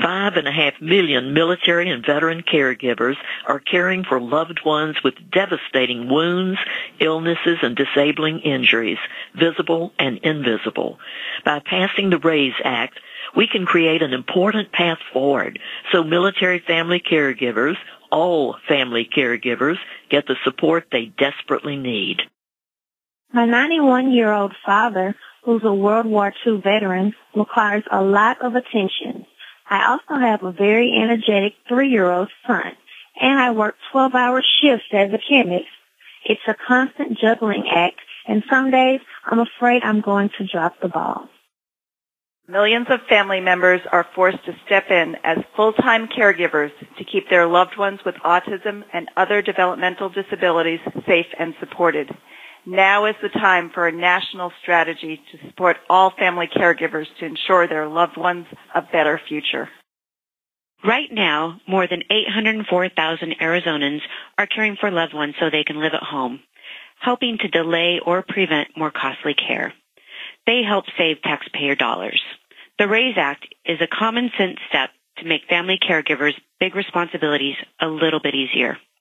5.5 million military and veteran caregivers are caring for loved ones with devastating wounds, illnesses, and disabling injuries, visible and invisible. By passing the RAISE Act, we can create an important path forward so military family caregivers, all family caregivers, get the support they desperately need. My 91-year-old father, who's a World War II veteran, requires a lot of attention. I also have a very energetic 3-year-old son, and I work 12-hour shifts as a chemist. It's a constant juggling act, and some days I'm afraid I'm going to drop the ball. Millions of family members are forced to step in as full-time caregivers to keep their loved ones with autism and other developmental disabilities safe and supported. Now is the time for a national strategy to support all family caregivers to ensure their loved ones a better future. Right now, more than 804,000 Arizonans are caring for loved ones so they can live at home, helping to delay or prevent more costly care. They help save taxpayer dollars. The RAISE Act is a common sense step to make family caregivers' big responsibilities a little bit easier.